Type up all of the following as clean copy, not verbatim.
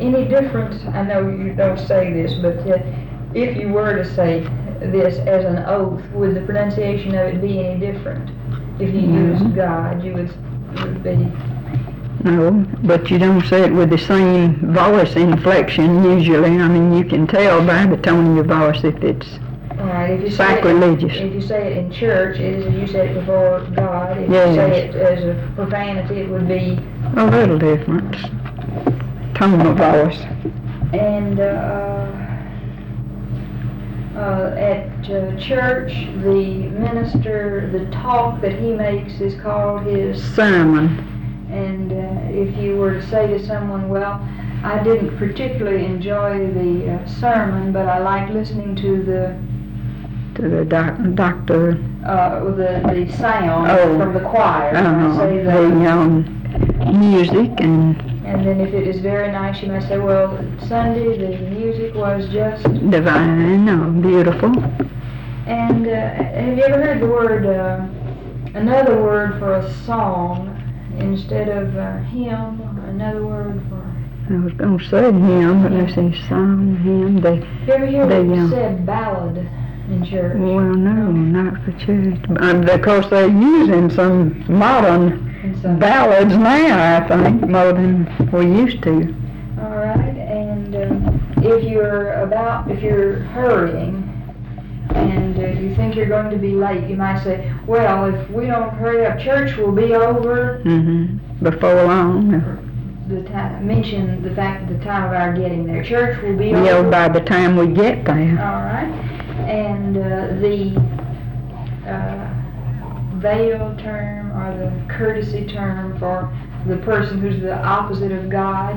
any difference? I know you don't say this, but if you were to say this as an oath, would the pronunciation of it be any different? If you used God, you would be... No, but you don't say it with the same voice inflection usually. I mean, you can tell by the tone of your voice if it's sacrilegious. If you say it in church, it is, you say it before God. If yes. you say it as a profanity, it would be... A little different tone of voice. And at church, the minister, the talk that he makes is called his sermon. And if you were to say to someone, well, I didn't particularly enjoy the sermon, but I like listening to the doctor. The sound from the choir. Say the music and then if it is very nice, you might say, well, Sunday the music was just divine, beautiful. And have you ever heard the word, another word for a song instead of hymn, another word for... I was going to say hymn, but they say song, hymn. You ever hear it said ballad in church? Well, no, not for church. Because they're using some modern ballads now, I think, more than we used to. All right, and if you're hurrying and you think you're going to be late, you might say, well, if we don't hurry up, church will be over. Before long. Mention the fact that the time of our getting there. Church will be over. By the time we get there. All right. And the veil term or the courtesy term for the person who's the opposite of God?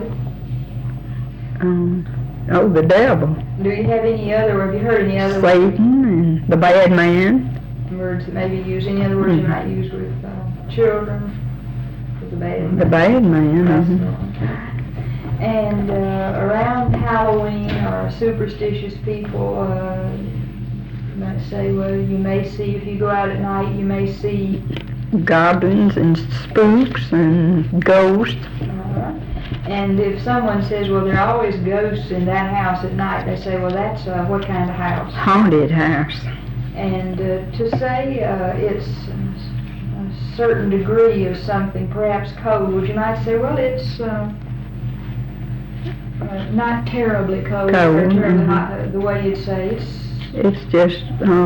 The devil. Do you have any other, or have you heard any other Satan and the bad man. Words that maybe use, any other words you might use with children? With the bad man. The bad man. And around Halloween, or superstitious people, you might say, well, you may see, if you go out at night, you may see goblins and spooks and ghosts. And if someone says, well, there are always ghosts in that house at night, they say, well, that's what kind of house? Haunted house. And to say it's a certain degree of something, perhaps cold, you might say, well, it's not terribly cold. Terribly hot, the way you'd say it's just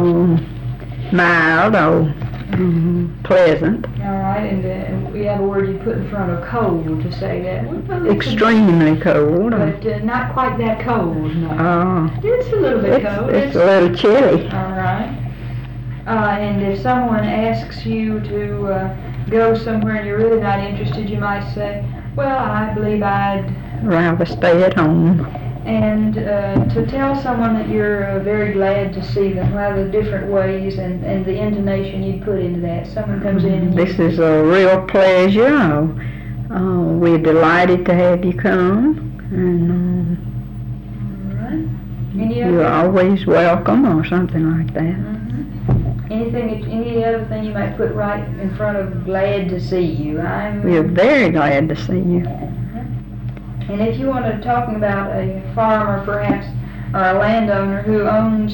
mild or pleasant. All right, and we have a word you put in front of cold to say that. Well, extremely cold. But not quite that cold, no. It's a little bit cold. It's a little chilly. All right. And if someone asks you to go somewhere and you're really not interested, you might say, well, I believe I'd rather stay at home. And to tell someone that you're very glad to see them, rather different ways and the intonation you put into that. Someone comes in and this is a real pleasure. We're delighted to have you come. And you're always welcome or something like that. Any other thing you might put right in front of glad to see you? We're very glad to see you. And if you want to talk about a farmer, perhaps, or a landowner who owns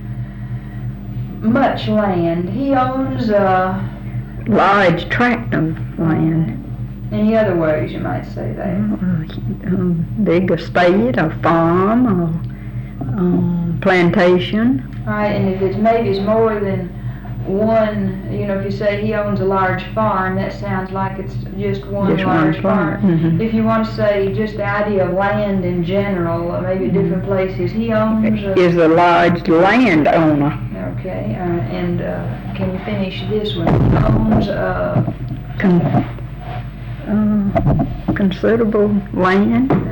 much land, he owns a large tract of land. Any other ways you might say that? Big estate, or farm, or plantation. All right, and if it's maybe more than one, if you say he owns a large farm, that sounds like it's just one large farm. If you want to say just the idea of land in general, maybe different places, he owns... is a large landowner. Okay, and can you finish this one? He owns considerable land.